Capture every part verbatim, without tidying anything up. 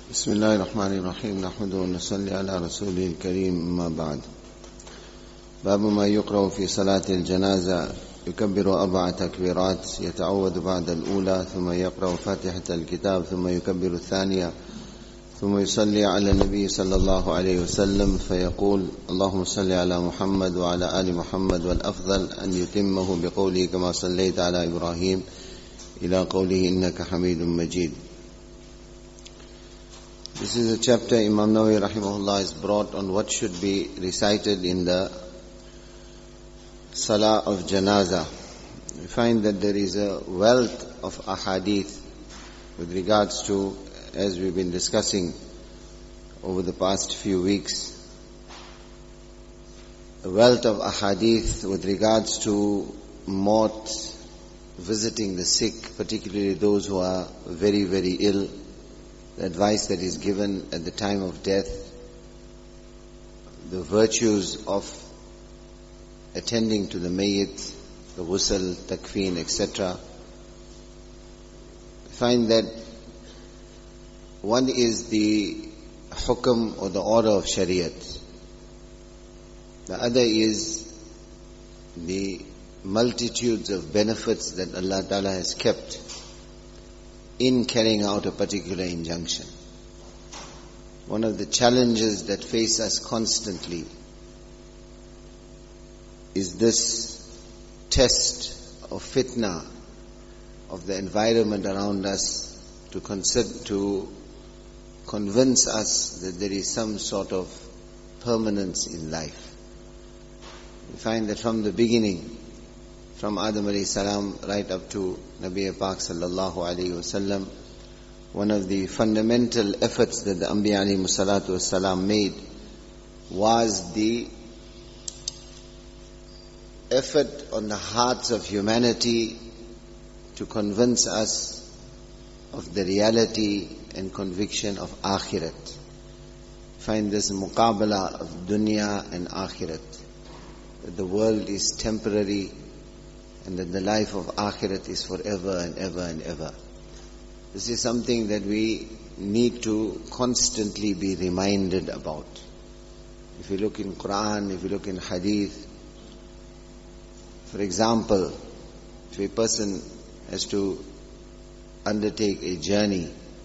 بسم الله الرحمن الرحيم نحمده ونصلي على رسوله الكريم أما بعد. باب ما يقرأ في صلاة الجنازة. يكبر أربع تكبيرات، يتعوذ بعد الأولى، ثم يقرأ فاتحة الكتاب، ثم يكبر الثانية، ثم يصلي على النبي صلى الله عليه وسلم فيقول: اللهم صل على محمد وعلى آل محمد، والأفضل أن يتمه بقوله كما صليت على إبراهيم إلى قوله إنك حميد مجيد. This is a chapter Imam Nawawi rahimahullah has brought on what should be recited in the Salah of Janazah. We find that there is a wealth of ahadith with regards to, as we've been discussing over the past few weeks, a wealth of ahadith with regards to maut, visiting the sick, particularly those who are very, very ill, the advice that is given at the time of death, the virtues of attending to the mayyit, the ghusl, takfeen, et cetera. Find that one is the hukm or the order of shariat. The other is the multitudes of benefits that Allah Ta'ala has kept in carrying out a particular injunction. One of the challenges that face us constantly is this test of fitna of the environment around us to consider, to convince us that there is some sort of permanence in life. We find that from the beginning, from Adam alayhi salam right up to Nabi Pak sallallahu alayhi wasallam, one of the fundamental efforts that the Anbiya alayhi salatu wasalam made was the effort on the hearts of humanity to convince us of the reality and conviction of akhirat. Find this muqabala of dunya and akhirat, that the world is temporary and that the life of akhirat is forever and ever and ever. This is something that we need to constantly be reminded about. If you look in Quran, if you look in Hadith, for example, if a person has to undertake a journey,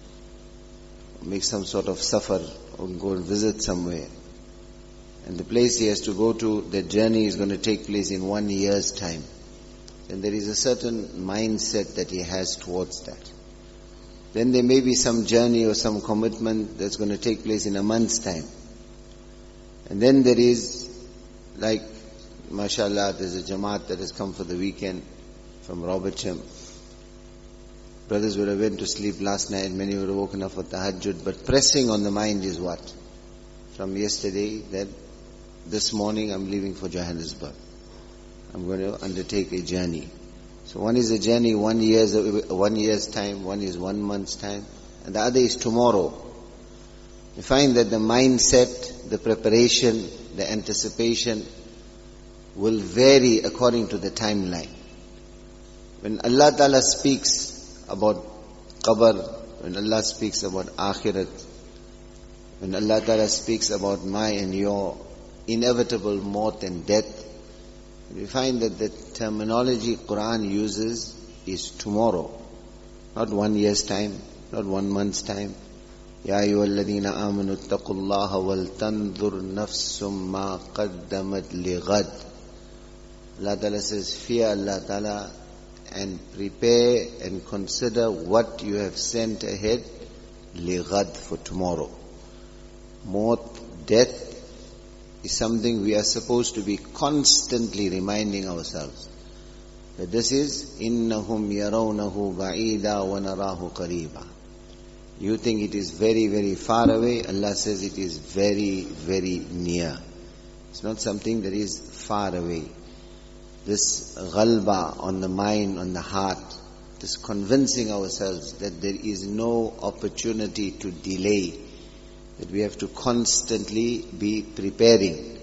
make some sort of safar, or go and visit somewhere, and the place he has to go to, the journey is going to take place in one year's time, then there is a certain mindset that he has towards that. Then there may be some journey or some commitment that's going to take place in a month's time. And then there is, like, mashallah, there's a Jamaat that has come for the weekend from Robertsham. Brothers would have went to sleep last night, many would have woken up for tahajjud, but pressing on the mind is what? From yesterday, that this morning I'm leaving for Johannesburg. I'm going to undertake a journey. So one is a journey one year's one year's time, one is one month's time, and the other is tomorrow. You find that the mindset, the preparation, the anticipation will vary according to the timeline. When Allah Ta'ala speaks about qabr, when Allah speaks about akhirat, when Allah Ta'ala speaks about my and your inevitable maut and death, we find that the terminology Quran uses is tomorrow, not one year's time, not one month's time. Ya ayyuhalladhina amanu ittaqullaha wal tanzur nafsum ma qaddamat lighad. Allah Ta'ala says, fear Allah Ta'ala and prepare and consider what you have sent ahead, lighad, for tomorrow. Maut, death, is something we are supposed to be constantly reminding ourselves that this is innahum yarawnahu ba'ida wa narahu qariba. You think it is very, very far away. Allah says it is very, very near. It's not something that is far away. This ghalba on the mind, on the heart, this convincing ourselves that there is no opportunity to delay, that we have to constantly be preparing.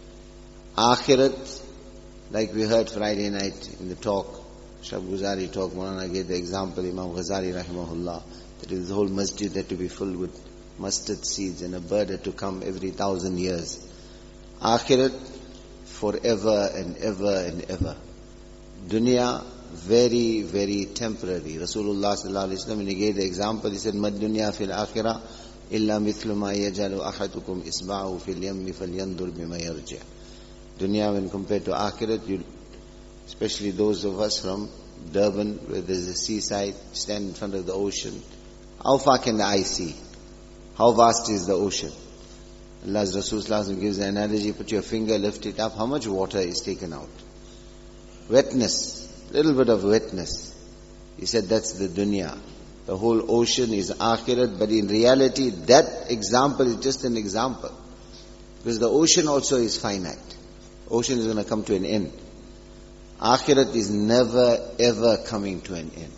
Akhirat, like we heard Friday night in the talk, Shah Guzari talk, Maulana gave the example, Imam Ghazali rahimahullah, that is the whole masjid had to be filled with mustard seeds, and a bird had to come every thousand years. Akhirat, forever and ever and ever. Dunya, very, very temporary. Rasulullah sallallahu alaihi wasallam, when he gave the example, he said, "Mad dunya fil akhirah illa mithlu ma yajalu ahadukum isba'ahu fil yammi falyandur bima yarji'." Dunya, when compared to akhirat, you, especially those of us from Durban, where there's a seaside, stand in front of the ocean. How far can the eye see? How vast is the ocean? Allah's Rasul sallallahu alaihi wasallam gives the analogy: put your finger, lift it up. How much water is taken out? Wetness, little bit of wetness. He said that's the dunya. The whole ocean is akhirat, but in reality that example is just an example. Because the ocean also is finite. Ocean is going to come to an end. Akhirat is never ever coming to an end.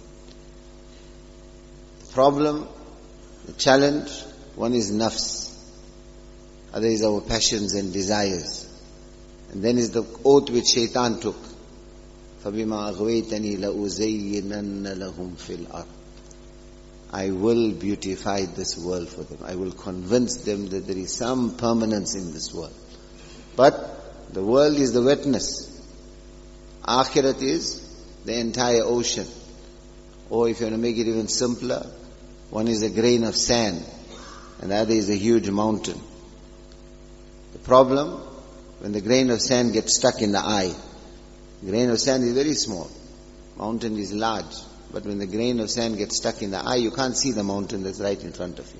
The problem, the challenge, one is nafs. Other is our passions and desires. And then is the oath which shaitan took. فَبِمَا أَغْوَيْتَنِي لَأُزَيِّنَنَّ لَهُمْ فِي الْأَرْضِ. I will beautify this world for them. I will convince them that there is some permanence in this world. But the world is the wetness. Akhirat is the entire ocean. Or if you want to make it even simpler, one is a grain of sand and the other is a huge mountain. The problem, when the grain of sand gets stuck in the eye, grain of sand is very small, mountain is large, but when the grain of sand gets stuck in the eye, you can't see the mountain that's right in front of you.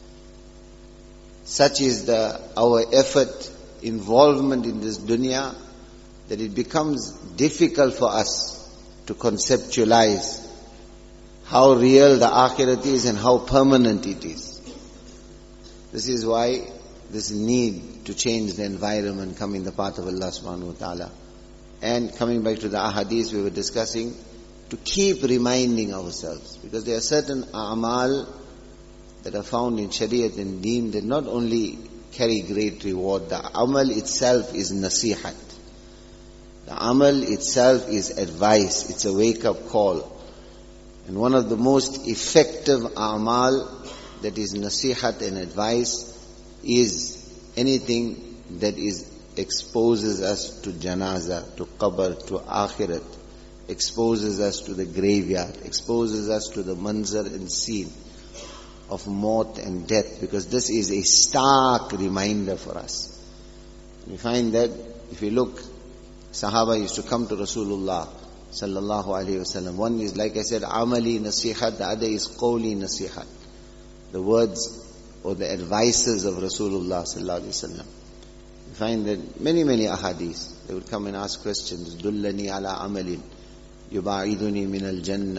Such is the our effort, involvement in this dunya, that it becomes difficult for us to conceptualize how real the akhirat is and how permanent it is. This is why this need to change the environment come in the path of Allah subhanahu wa ta'ala. And coming back to the ahadith we were discussing, to keep reminding ourselves, because there are certain a'mal that are found in Shariat and Deen that not only carry great reward, the amal itself is nasihat. The amal itself is advice, it's a wake-up call. And one of the most effective a'mal that is nasihat and advice is anything that is exposes us to janaza, to qabr, to akhirat, exposes us to the graveyard, exposes us to the manzar and scene of maut and death, because this is a stark reminder for us. We find that if you look, Sahaba used to come to Rasulullah sallallahu alaihi wasallam. One is, like I said, amali nasihat, the other is qawli nasihat. The words or the advices of Rasulullah sallallahu alaihi wasallam. We find that many, many ahadith, they would come and ask questions. Dullani ala amalin yubaiduni min al-jannah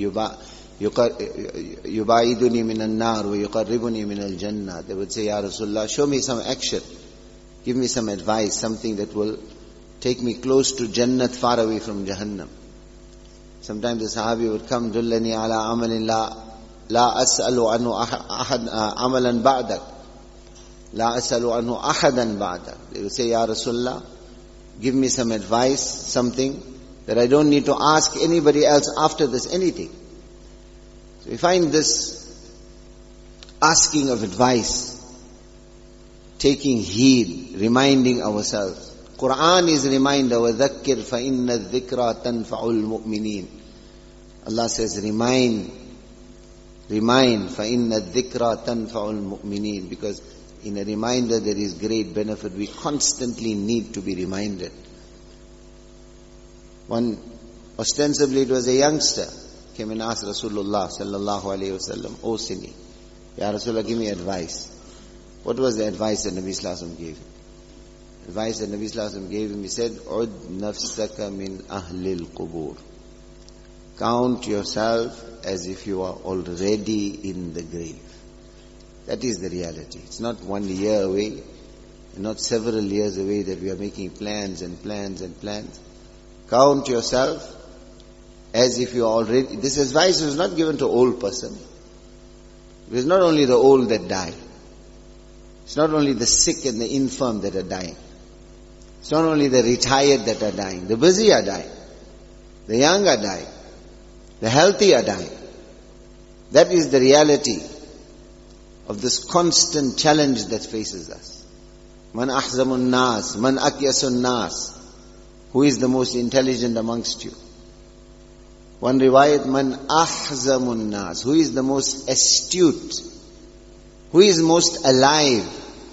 yubaiduni min al-nar wa yuqarribuni min al-jannah. They would say, Ya Rasulullah, show me some action. Give me some advice, something that will take me close to Jannat, far away from Jahannam. Sometimes the Sahabi would come, Dullani ala amalin la la as'alu anhu ahad amalan ba'dak. La as'alu anhu ahadan ba'dak. They would say, Ya Rasulullah, give me some advice, something that I don't need to ask anybody else after this, anything. So we find this asking of advice, taking heed, reminding ourselves. Quran is a reminder, وَذَكِّرْ فَإِنَّ الذِّكْرَى تَنْفَعُ الْمُؤْمِنِينَ. Allah says, remind, remind, فَإِنَّ الذِّكْرَى تَنْفَعُ الْمُؤْمِنِينَ. Because in a reminder there is great benefit. We constantly need to be reminded. One, ostensibly it was a youngster, came and asked Rasulullah sallallahu alayhi wa sallam, O Sini, Ya Rasulullah, give me advice. What was the advice that Nabi sallallahu alayhi wa sallam gave him? Advice that Nabi sallallahu alayhi wa sallam gave him, he said, Ud nafsaka min ahlil qubur. Count yourself as if you are already in the grave. That is the reality. It's not one year away, and not several years away that we are making plans and plans and plans. Count yourself as if you are already... This advice is not given to old person. It is not only the old that die. It's not only the sick and the infirm that are dying. It's not only the retired that are dying. The busy are dying. The young are dying. The healthy are dying. That is the reality of this constant challenge that faces us. Man ahzamun nas, man akyasun nas. Who is the most intelligent amongst you? One riwayat, man ahzamun nas. Who is the most astute? Who is most alive?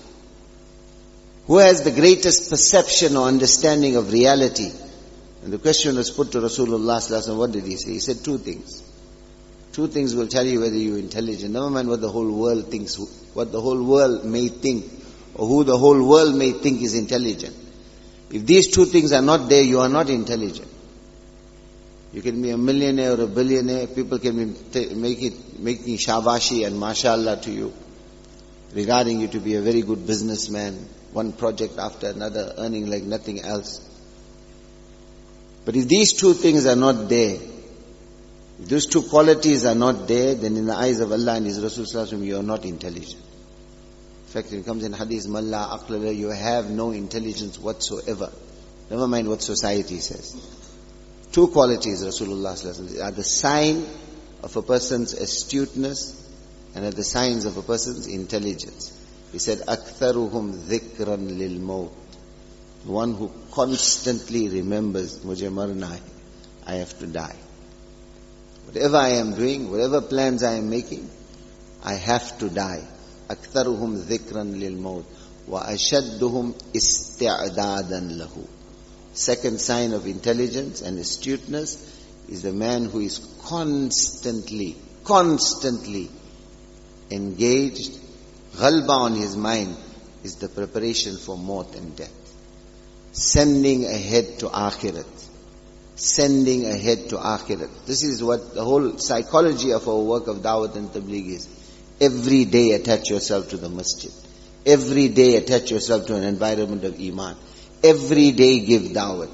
Who has the greatest perception or understanding of reality? And the question was put to Rasulullah sallallahu alaihi wasallam. What did he say? He said two things. Two things will tell you whether you're intelligent. Never mind what the whole world thinks, what the whole world may think, or who the whole world may think is intelligent. If these two things are not there, you are not intelligent. You can be a millionaire or a billionaire. People can be t- make it, making shabashi and mashallah to you, regarding you to be a very good businessman, one project after another, earning like nothing else. But if these two things are not there, if those two qualities are not there, then in the eyes of Allah and His Rasul sallallahu alaihi wasallam, you are not intelligent. In fact, it comes in hadith, "Man la aqla lahu," you have no intelligence whatsoever. Never mind what society says. Two qualities, Rasulullah sallallahu alaihi wasallam, are the sign of a person's astuteness and are the signs of a person's intelligence. He said, "Aktharuhum dhikran lil maut." One who constantly remembers, "Mujhe marna hai, I have to die. Whatever I am doing, whatever plans I am making, I have to die." أَكْثَرُهُمْ ذِكْرًا لِلْمَوْتِ وَأَشَدُّهُمْ إِسْتِعْدَادًا لَهُ. Second sign of intelligence and astuteness is the man who is constantly, constantly engaged. Ghalba on his mind is the preparation for maut and death. Sending ahead to akhirat. Sending ahead to akhirat. This is what the whole psychology of our work of Dawat and Tabligh is. Every day attach yourself to the masjid. Every day attach yourself to an environment of iman. Every day give dawat.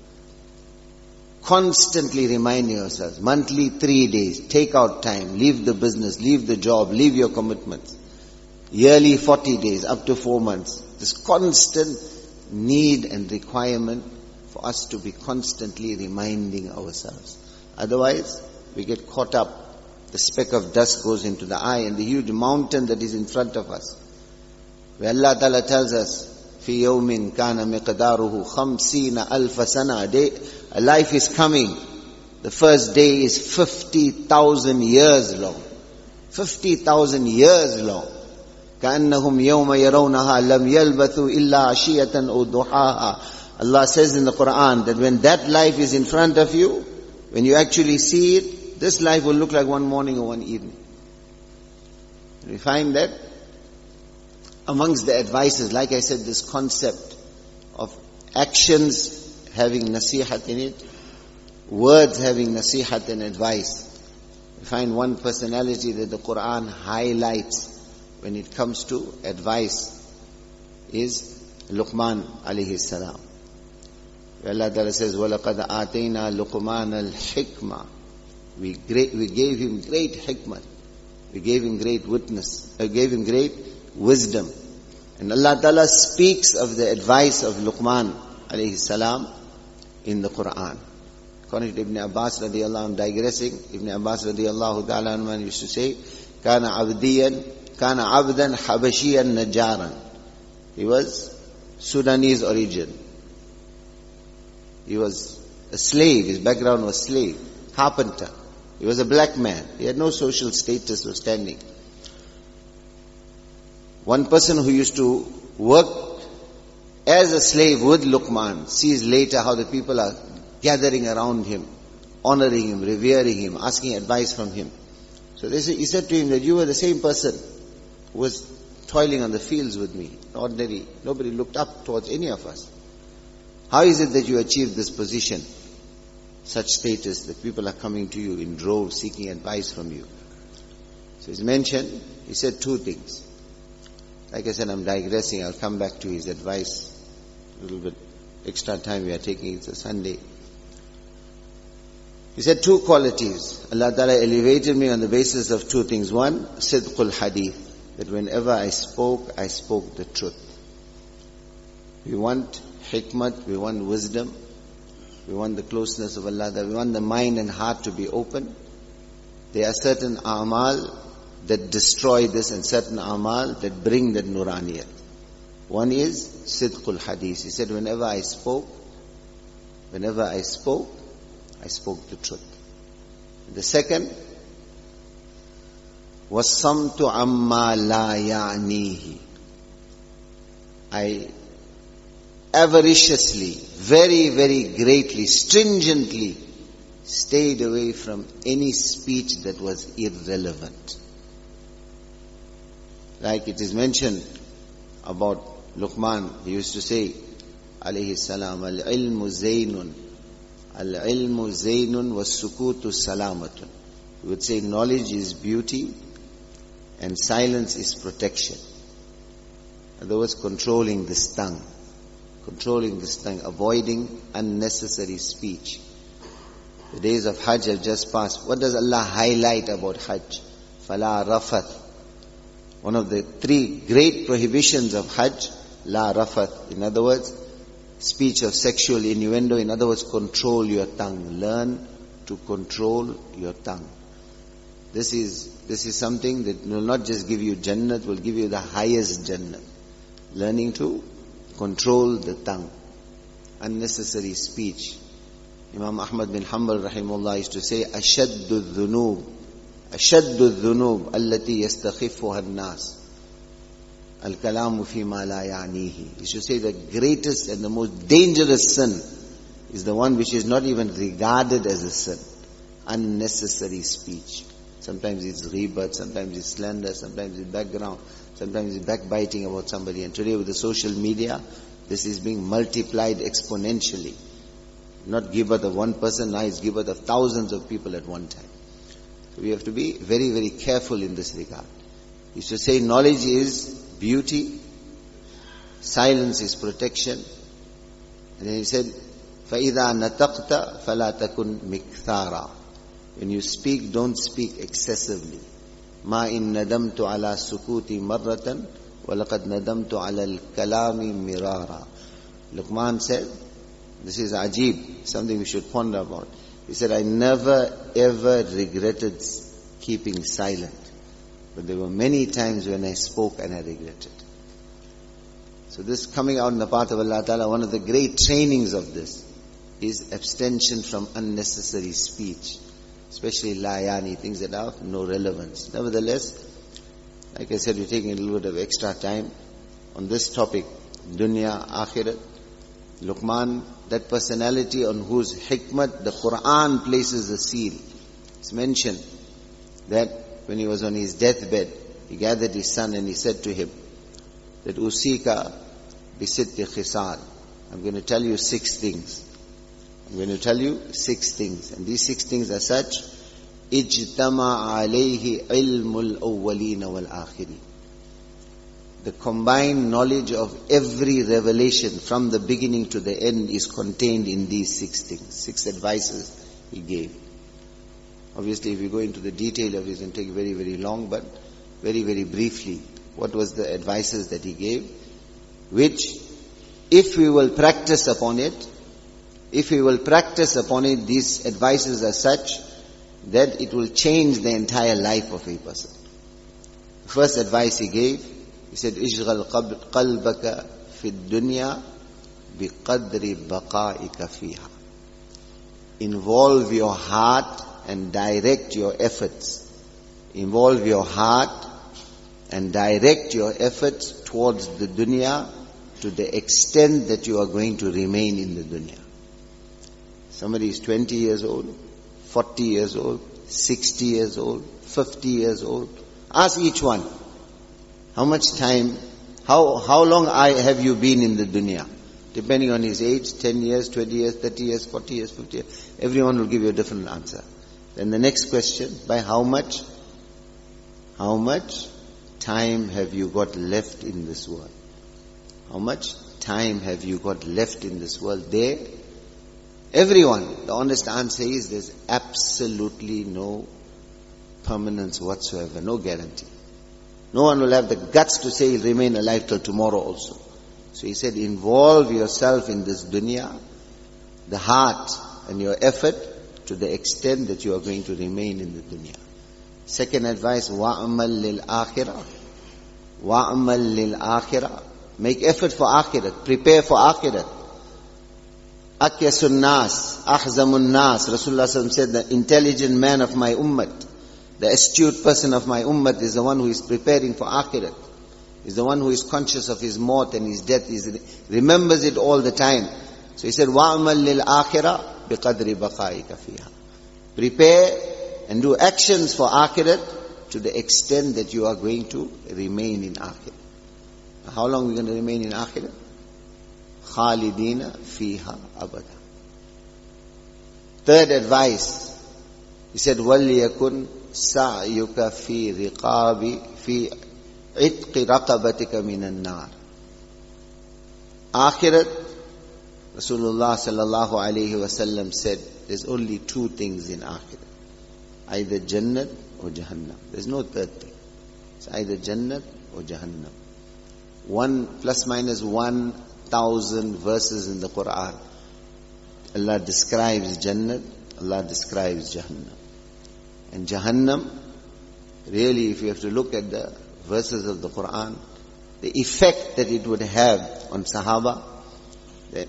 Constantly remind yourselves, monthly three days, take out time, leave the business, leave the job, leave your commitments. Yearly forty days, up to four months. This constant need and requirement for us to be constantly reminding ourselves. Otherwise, we get caught up. The speck of dust goes into the eye and the huge mountain that is in front of us. Where Allah Ta'ala tells us, فِي يَوْمٍ كَانَ مِقْدَارُهُ خَمْسِينَ أَلْفَ سَنَةً. A day, a life is coming. The first day is fifty thousand years long. fifty thousand years long. كَأَنَّهُمْ يَوْمَ يَرَوْنَهَا لَمْ يَلْبَثُوا إِلَّا عَشِيَّةً أَوْ ضُحَاهَا. Allah says in the Quran that when that life is in front of you, when you actually see it, this life will look like one morning or one evening. We find that amongst the advices, like I said, this concept of actions having nasihat in it, words having nasihat and advice. We find one personality that the Quran highlights when it comes to advice is Luqman alayhi salam. Where Allah Ta'ala says, وَلَقَدْ آتَيْنَا لُقْمَانَ الْحِكْمَةِ. We great, we gave him great hikmah. We gave him great witness. We uh, gave him great wisdom. And Allah Ta'ala speaks of the advice of Luqman alayhi salam in the Quran. According to Ibn Abbas radiallahu anhu, digressing, Ibn Abbas radiallahu ta'ala anhu used to say, Kana abdiyan, Kana abdan habashiyan najaran. He was Sudanese origin. He was a slave. His background was slave. Carpenter. He was a black man. He had no social status or standing. One person who used to work as a slave with Luqman sees later how the people are gathering around him, honoring him, revering him, asking advice from him. So they say, he said to him that you were the same person who was toiling on the fields with me. Ordinary. Nobody looked up towards any of us. How is it that you achieved this position? Such status that people are coming to you in droves seeking advice from you. So he's mentioned, he said two things. Like I said, I'm digressing, I'll come back to his advice. A little bit extra time we are taking, it's a Sunday. He said two qualities. Allah Ta'ala elevated me on the basis of two things. One, sidqul hadith, that whenever I spoke, I spoke the truth. We want hikmat, we want wisdom. We want the closeness of Allah, we want the mind and heart to be open. There are certain a'mal that destroy this and certain amal that bring that nuraniyat. One is sidqul hadith. He said, whenever I spoke, whenever I spoke, I spoke the truth. The second was samtu amma la ya'nihi. I avariciously, very, very greatly, stringently stayed away from any speech that was irrelevant. Like it is mentioned about Luqman, he used to say, alayhi salam, al-ilmu zaynun, al-ilmu zaynun was-sukutu salamatun. He would say knowledge is beauty and silence is protection. In other words, controlling this tongue. Controlling this tongue, avoiding unnecessary speech. The days of Hajj have just passed. What does Allah highlight about Hajj? Fala rafath. One of the three great prohibitions of Hajj, la rafath. In other words, speech of sexual innuendo. In other words, control your tongue. Learn to control your tongue. This is this is something that will not just give you Jannat, will give you the highest Jannat. Learning to control the tongue. Unnecessary speech. Imam Ahmad bin Hanbal rahimahullah used to say, Ashaddu dhunub, Ashaddu dhunub, allati yastakhifuha an-nas, al-kalamu fi ma la ya'nihi. He should say the greatest and the most dangerous sin is the one which is not even regarded as a sin. Unnecessary speech. Sometimes it's ghibat, sometimes it's slander, sometimes it's background, sometimes it's backbiting about somebody. And today with the social media, this is being multiplied exponentially. Not ghibat of one person, now it's ghibat of thousands of people at one time. So we have to be very, very careful in this regard. He used to say knowledge is beauty, silence is protection. And then he said, فَإِذَا نَتَقْتَ فَلَا تَكُنْ مِكْثَارًا. When you speak, don't speak excessively. مَا إِن نَدَمْتُ عَلَى سُكُوتِ مَرَّةً وَلَقَدْ نَدَمْتُ عَلَى الْكَلَامِ مِرَارًا. Luqman said, this is ajib, something we should ponder about. He said, I never ever regretted keeping silent. But there were many times when I spoke and I regretted. So this coming out in the path of Allah Ta'ala, one of the great trainings of this is abstention from unnecessary speech. Especially layani, things that have no relevance. Nevertheless, like I said, we're taking a little bit of extra time on this topic, dunya, akhirat. Luqman, that personality on whose hikmat the Quran places a seal. It's mentioned that when he was on his deathbed, he gathered his son and he said to him that Usika bisitti khisal. I'm going to tell you six things. I'm going to tell you six things. And these six things are such, Ijtama alayhi ilmul awwalina wal akhirin. The combined knowledge of every revelation from the beginning to the end is contained in these six things. Six advices he gave. Obviously, if we go into the detail of it, it's going to take very, very long, but very, very briefly, what was the advices that he gave? Which, if we will practice upon it, if we will practice upon it, these advices are such that it will change the entire life of a person. The first advice he gave, he said, "Ishghal qalbaka fi dunya biqadri baqa'ika fiha." Involve your heart and direct your efforts. Involve your heart and direct your efforts towards the dunya to the extent that you are going to remain in the dunya. Somebody is twenty years old, forty years old, sixty years old, fifty years old. Ask each one, how much time, how how long I have you been in the dunya? Depending on his age, ten years, twenty years, thirty years, forty years, fifty years. Everyone will give you a different answer. Then the next question, by how much? How much time have you got left in this world? How much time have you got left in this world? There, everyone, the honest answer is there's absolutely no permanence whatsoever, no guarantee. No one will have the guts to say he'll remain alive till tomorrow also. So he said, involve yourself in this dunya, the heart and your effort to the extent that you are going to remain in the dunya. Second advice, wa'amal lil akhirah. Wa'amal lil akhirah. Make effort for akhirat. Prepare for akhirat. Akyasun nas, ahzamun nas. Rasulullah sallallahu alaihi wasallam said, the intelligent man of my ummah, the astute person of my ummah is the one who is preparing for akhirat. Is the one who is conscious of his maut and his death. He remembers it all the time. So he said, wa'amal lil akhirah biqadri baqaika fiha. Prepare and do actions for akhirat to the extent that you are going to remain in akhirat. How long are we going to remain in akhirat? Khalidina fiha abada. Third advice, he said, وَلْيَكُنْ سَعْيُكَ فِي رِقَابِ فِي عِتْقِ رَقَبَتِكَ مِنَ النَّارِ. Akhirat, Rasulullah sallallahu alayhi wasallam said, there's only two things in akhirat. Either Jannat or Jahannam. There's no third thing. It's either Jannat or Jahannam. One plus minus one thousand verses in the Quran. Allah describes Jannat, Allah describes Jahannam. And Jahannam, really if you have to look at the verses of the Quran, the effect that it would have on Sahaba, the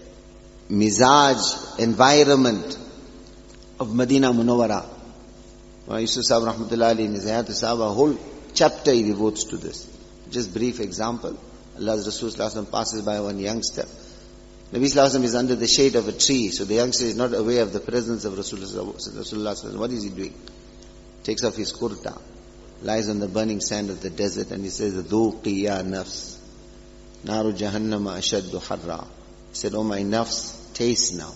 mizaj, environment of Medina Munawwara. Yusuf Sahib Rahmatullah Ali in his Hayat Sahaba, a whole chapter he devotes to this. Just brief example. Allah's Rasul Sallallahu Alaihi Wasallam passes by one youngster. Nabi Sallallahu Alaihi Wasallam is under the shade of a tree, so the youngster is not aware of the presence of Rasulullah Sallallahu Alaihi Wasallam. What is he doing? Takes off his kurta, lies on the burning sand of the desert, and he says, Dhuqi ya nafs, naru jahannama ashaddu harra. He said, oh my nafs, taste now.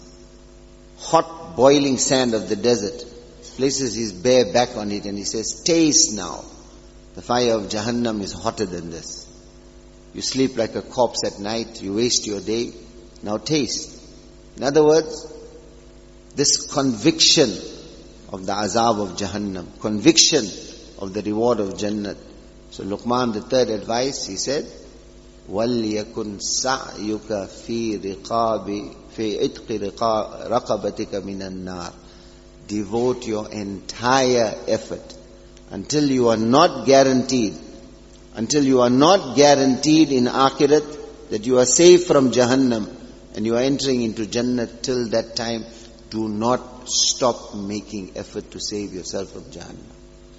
Hot boiling sand of the desert. Places his bare back on it and he says, taste now. The fire of Jahannam is hotter than this. You sleep like a corpse at night, you waste your day, now taste. In other words, this conviction of the azab of Jahannam, conviction of the reward of Jannat. So Luqman, the third advice, he said, وَلْيَكُنْ سَعْيُكَ فِي رِقَابِ فِي عِتْقِ رَقَبَتِكَ مِنَ النَّارِ. Devote your entire effort until you are not guaranteed, until you are not guaranteed in akhirat that you are safe from Jahannam and you are entering into Jannah. Till that time, do not stop making effort to save yourself from Jahannam.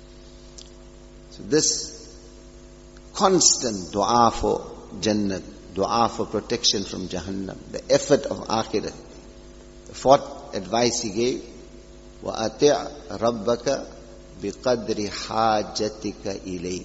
So this constant dua for Jannah, dua for protection from Jahannam, the effort of akhirat. The fourth advice he gave, وَأَطِعْ رَبَّكَ بِقَدْرِ حَاجَتِكَ إِلَيْهِ.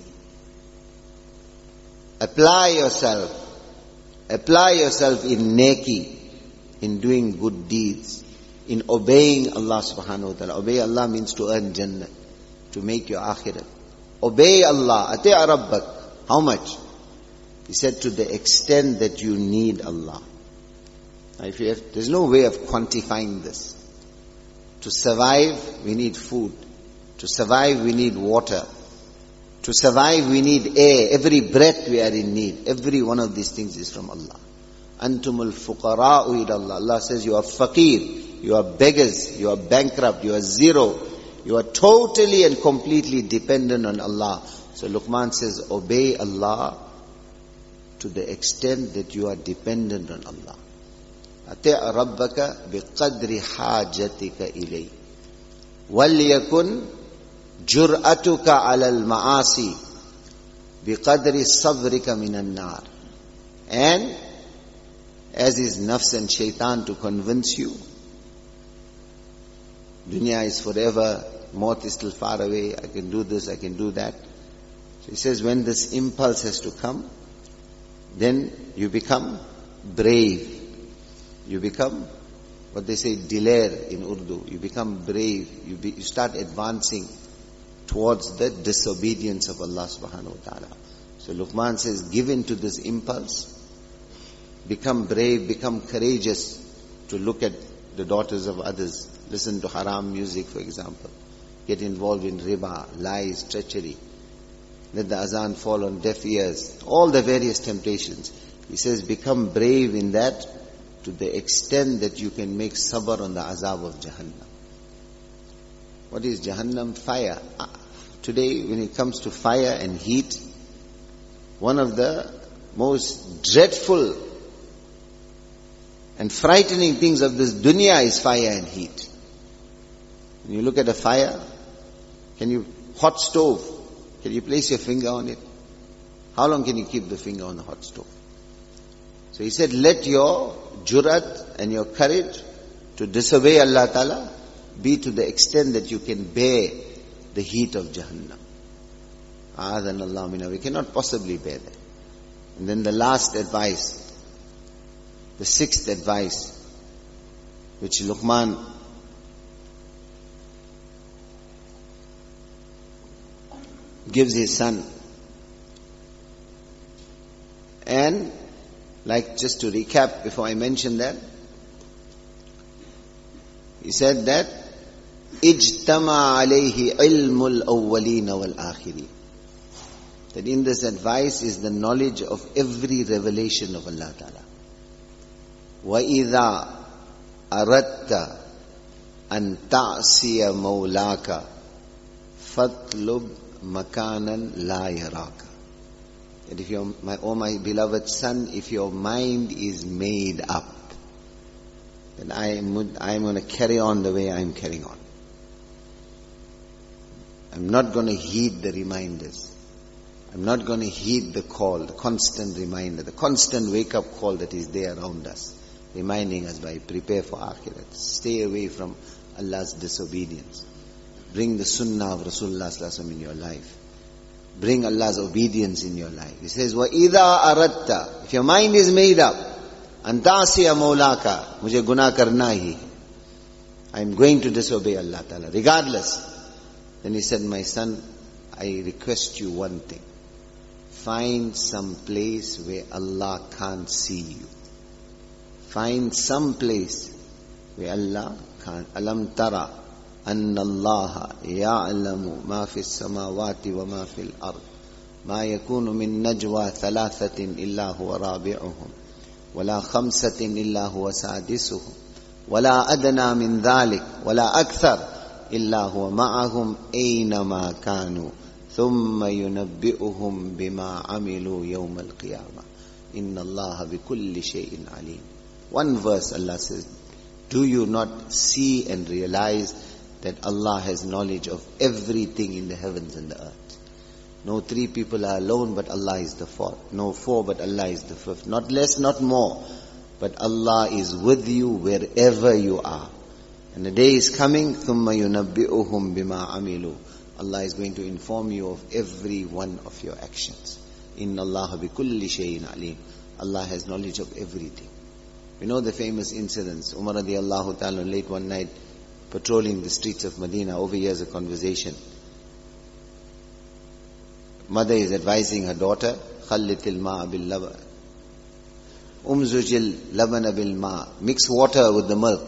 Apply yourself, apply yourself in neki, in doing good deeds, in obeying Allah subhanahu wa ta'ala. Obey Allah means to earn Jannah, to make your akhirat. Obey Allah, أَطِعْ رَبَّكَ. How much? He said, to the extent that you need Allah. Now, if you have, there's no way of quantifying this. To survive, we need food. To survive, we need water. To survive, we need air. Every breath we are in need. Every one of these things is from Allah. Antumul fuqara'u ila Allah. Allah says you are faqir, you are beggars, you are bankrupt, you are zero. You are totally and completely dependent on Allah. So Luqman says, obey Allah to the extent that you are dependent on Allah. أَطِعْ رَبَّكَ بِقَدْرِ حَاجَتِكَ إِلَيْهِ وَلْيَكُنْ جُرْأَتُكَ عَلَى الْمَعَاصِي بِقَدْرِ صَبْرِكَ مِنَ النَّارِ. And as is nafs and shaitan to convince you, dunya is forever, maut is still far away, I can do this, I can do that. So he says, when this impulse has to come, then you become brave. You become, what they say, diler in Urdu. You become brave. You, be, you start advancing towards the disobedience of Allah subhanahu wa ta'ala. So Luqman says, give in to this impulse. Become brave, become courageous to look at the daughters of others. Listen to haram music, for example. Get involved in riba, lies, treachery. Let the azan fall on deaf ears. All the various temptations. He says, become brave in that to the extent that you can make sabr on the azab of Jahannam. What is Jahannam? Fire. today when it comes to fire and heat, one of the most dreadful and frightening things of this dunya is fire and heat. When you look at a fire, can you, hot stove, can you place your finger on it? How long can you keep the finger on the hot stove? So he said, let your jurat and your courage to disobey Allah Ta'ala be to the extent that you can bear the heat of Jahannam. A'adhan Allah minna. We cannot possibly bear that. And then the last advice, the sixth advice, which Luqman gives his son. And, like just to recap before I mention that, he said that, Ijtama alayhi ilmul awwalina wal akhirin. That in this advice is the knowledge of every revelation of Allah Ta'ala. وَإِذَا أَرَدْتَ أَن تَعْصِيَ مَوْلَاكَ فَاطْلُبْ مَكَانًا لَا يَرَاكَ. That if your, my, oh my beloved son, if your mind is made up, then I am, I am going to carry on the way I am carrying on. I'm not going to heed the reminders. I'm not going to heed the call, the constant reminder, the constant wake-up call that is there around us, reminding us by prepare for akhirat. Stay away from Allah's disobedience. Bring the sunnah of Rasulullah sallallahu alaihi wasallam in your life. Bring Allah's obedience in your life. He says, وَإِذَا أَرَدْتَ. If your mind is made up, أَن تَعْصِيَ مَوْلَاكَ. Mujhe guna karna hi. I am going to disobey Allah Ta'ala, regardless. Then he said, my son, I request you one thing. Find some place where Allah can't see you. Find some place where Allah can't. Alam tara anna Allah ya'lamu ma fi as-samawati wa ma fi al-ard. Ma yakunu min najwa thalathatin illa huwa rabi'uhum. Wala khamsatin illa huwa sadisuhum. Wala adna min dhalik. Wala akthar. إلا هو معهم أينما كانوا ثم ينبئهم بما عملوا يوم القيامة إن الله بكل شيء عليم. One verse Allah says, do you not see and realize that Allah has knowledge of everything in the heavens and the earth? No three people are alone, but Allah is the fourth. No four, but Allah is the fifth. Not less, not more, but Allah is with you wherever you are. And the day is coming, ثُمَّ يُنَبِّئُهُمْ بِمَا عَمِلُوا. Allah is going to inform you of every one of your actions. إِنَّ اللَّهَ بِكُلِّ شَيْءٍ عَلِيمٍ. Allah has knowledge of everything. You know the famous incidents. Umar radiallahu ta'ala late one night, patrolling the streets of Medina, overhears a conversation. Mother is advising her daughter, خَلِّتِ الْمَاءَ بِاللَّبَنِ أُمْزُجِ الْلَبَنَ بِالْمَاءِ. Mix water with the milk.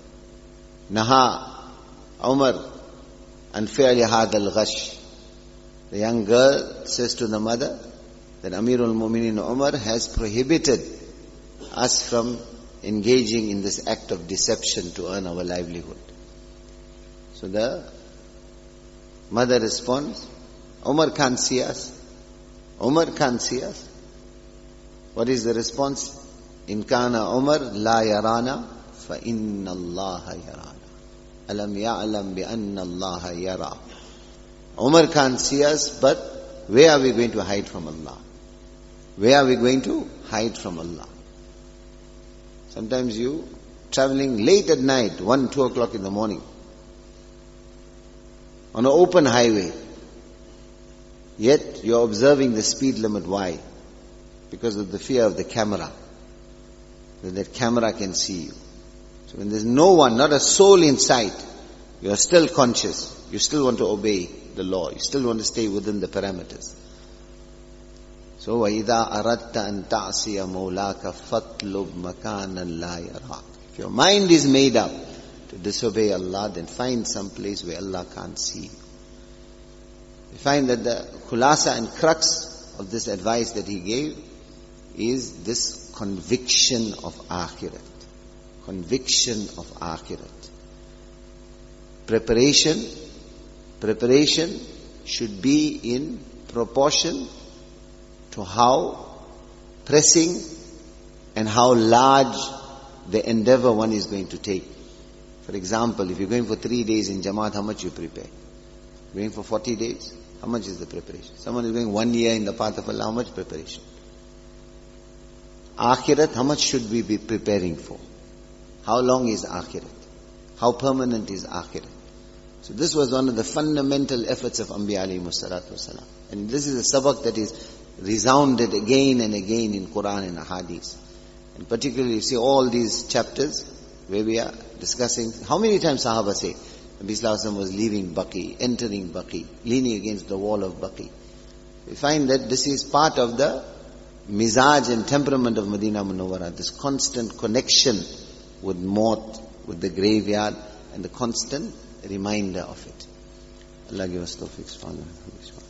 Naha Umar an fi'li hadha al-ghash. The young girl says to the mother that Amirul Mu'minin Umar has prohibited us from engaging in this act of deception to earn our livelihood. So the mother responds, Umar can't see us. Umar can't see us. What is the response? In kana Umar la yarana fa inna Allah yarana. Alam ya'lam bi anna Allah yara. Umar can't see us, but where are we going to hide from Allah? Where are we going to hide from Allah? Sometimes you traveling late at night, one, two o'clock in the morning, on an open highway, yet you're observing the speed limit. Why? Because of the fear of the camera, that that camera can see you. So when there's no one, not a soul in sight, you are still conscious. You still want to obey the law. You still want to stay within the parameters. So, وَإِذَا أَرَدْتَ أَن تَعْصِيَ مَوْلَاكَ فَاطْلُبْ مَكَانًا لَا يَرَاكَ. If your mind is made up to disobey Allah, then find some place where Allah can't see you. We find that the khulasa and crux of this advice that he gave is this conviction of akhirat. Conviction of akhirat. Preparation, preparation should be in proportion to how pressing and how large the endeavor one is going to take. For example, if you're going for three days in Jamaat, how much you prepare? Going for forty days, how much is the preparation? Someone is going one year in the path of Allah, how much preparation? Akhirat, how much should we be preparing for? How long is Akhirat? How permanent is Akhirat? So this was one of the fundamental efforts of Anbiya alayhi salatu wasalam. And this is a sabak that is resounded again and again in Quran and Ahadith. And particularly you see all these chapters where we are discussing, how many times Sahaba say, Nabi Sallallahu Alaihi Wasallam was leaving Baqi, entering Baqi, leaning against the wall of Baqi. We find that this is part of the mizaj and temperament of Madinah Munawwara, this constant connection with Maut, with the graveyard, and the constant reminder of it. Allah give us tawfiq.